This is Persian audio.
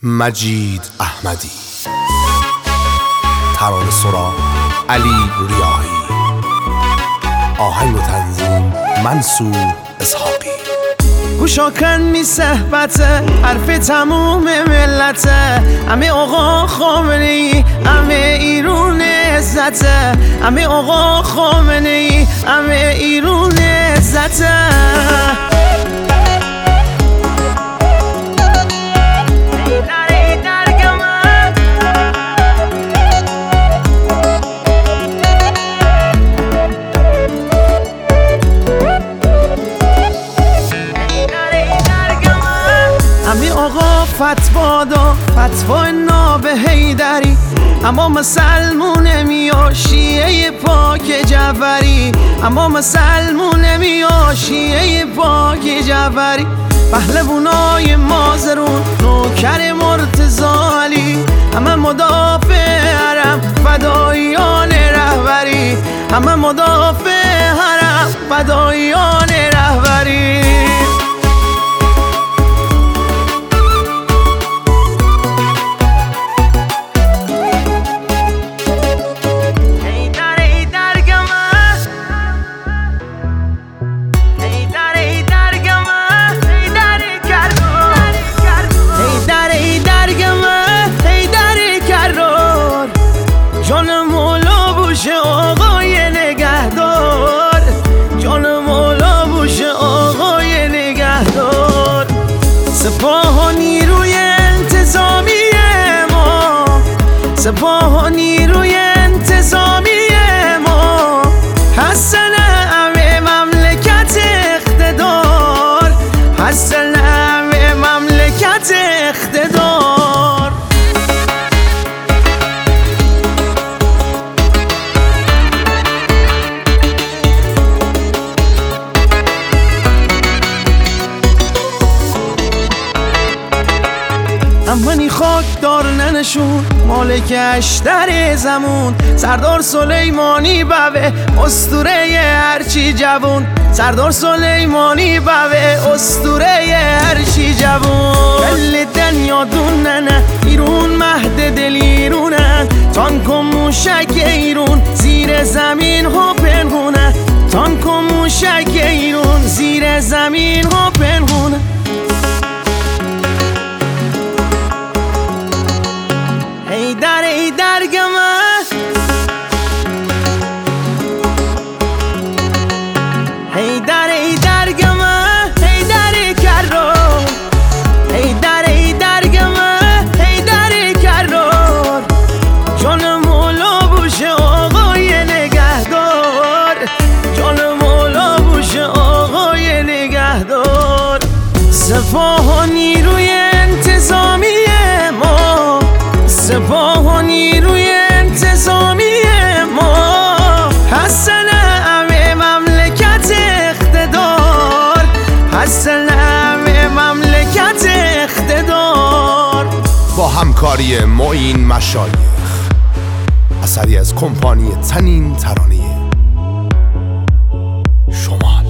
مجید احمدی، ترانه سرا علی ریاحی، آهنگ و تنظیم منصور اسحاقی. گوشا کن می صحبت حرف تموم ملته، همه آقا خامنه ای همه ایرون عزته، همه آقا خامنه ای همه ایرون عزته. همه آقا فتوا دا فتوا ناب حیدری، اما مسلمون میا شیعه پاک جعفری، اما مسلمون میا شیعه پاک جعفری. پهلوانای مازرون نوکر مرتضی علی، همه مدافع حرم فدایان رهبری، همه مدافع حرم فدایان رهبری. جان مولا بوش آقای نگهدار، جان مولا بوش آقای نگهدار. سپاه و نیروی انتظامی ما، سپاه و نیروی انتظامی ما، هستن همه مملکت اقتدار، هستن همه مملکت اقتدار. امنی خاک دار ننشون مالک اشتر زمون، سردار سلیمانی بوه اسطوره هرچی جوون، سردار سلیمانی بوه اسطوره هرچی جوون. دل دنیا دوننه ایرون مهد دل ایرونه، تانک و موشک ایرون زیر زمین ها پنهونه، تانک و موشک ایرون زیر زمین ها پنهونه. ای در گمه ای در گمه ای در کرار، ای در گمه ای در کرار. جان مولا بوش آقای نگهدار، جان مولا بوش آقای نگهدار. سپاه و نیروی انتظامی ما، سپاه و نیروی انتظامی ما، هستن همه مملکت اقتدار، هستن همه مملکت اقتدار. با همکاری معین مشایخ، اثری از کمپانی تنین ترانه شمال.